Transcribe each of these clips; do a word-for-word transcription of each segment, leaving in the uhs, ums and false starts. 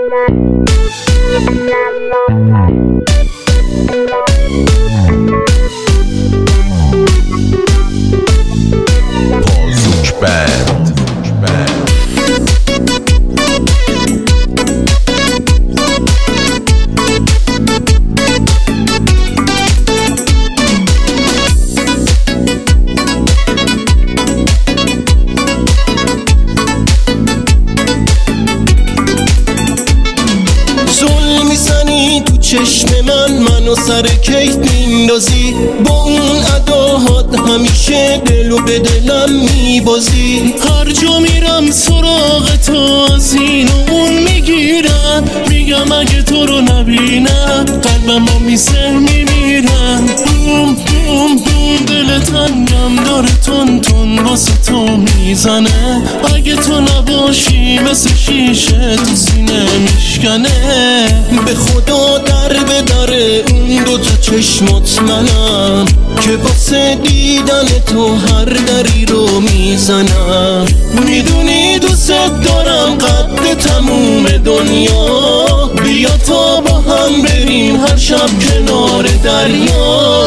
پازوک بند. چشم من منو سر کیف میندازی، با اون اداهات همیشه دلو به دلم میبازی. هر جا میرم سراغ تو از این و اون میگیرم، میگم اگه تو رو نبینم قلبم با میسه میمیرم. بوم بوم بوم دل تنگم داره تون تون واسه تو میزنه، اگه تو نباشی مثل شیشه تو سینه میشکنه. به خدا در به در اون دوتا چشمات منم که واسه دیدن تو هر دری رو میزنم. میدونی دوست دارم قد تموم دنیا، بیا تا با هم بریم هر شب کنار دریا.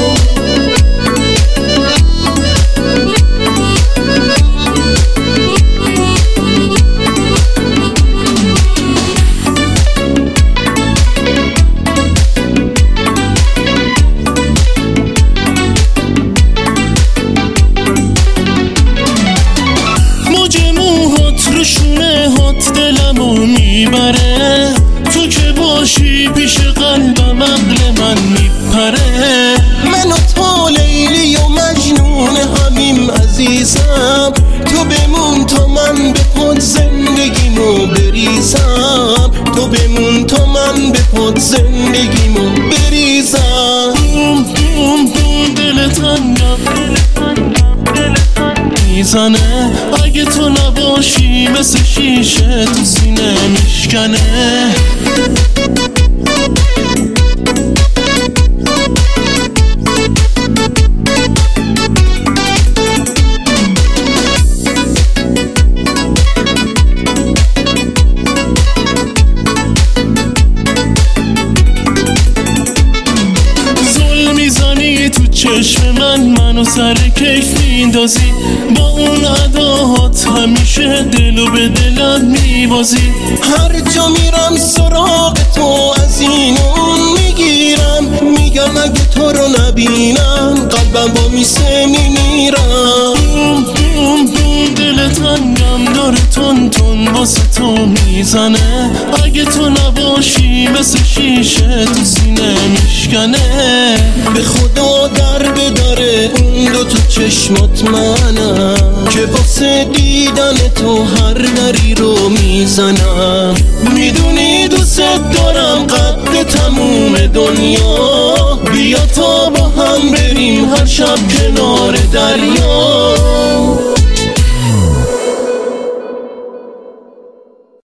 شونه هات دلمو میبره، تو که باشی پیش قلبم عقل من میپره. من و تو لیلی و مجنون همیم عزیزم، تو بمون تا من به پاد زندگیمو بریزم، تو بمون تا من به پاد زندگیمو بریزم. بوم بوم بوم دل تنگم میزنه، اگه تو نباشی مثل شیشه تو سینه میشکنه. زل میزنی تو چشم من منو سر کیف میندازی، با اون اداهات همیشه دلو به دلم میبازی. هر جا میرم سراغ تو از این اون میگیرم، میگم اگه تو رو نبینم قلبم با میسه میمیرم. بوم بوم بوم دل تنگم داره تون تون واسه تو میزنه، اگه تو نباشی مثل شیشه تو سینه میشکنه. به خدا در به در اون دوتا چشمات منم که واسه دیدن تو هر دری رو میزنم. میدونی دوست دارم قد تموم دنیا، بیا تا با هم بریم هر شب کنار دریا.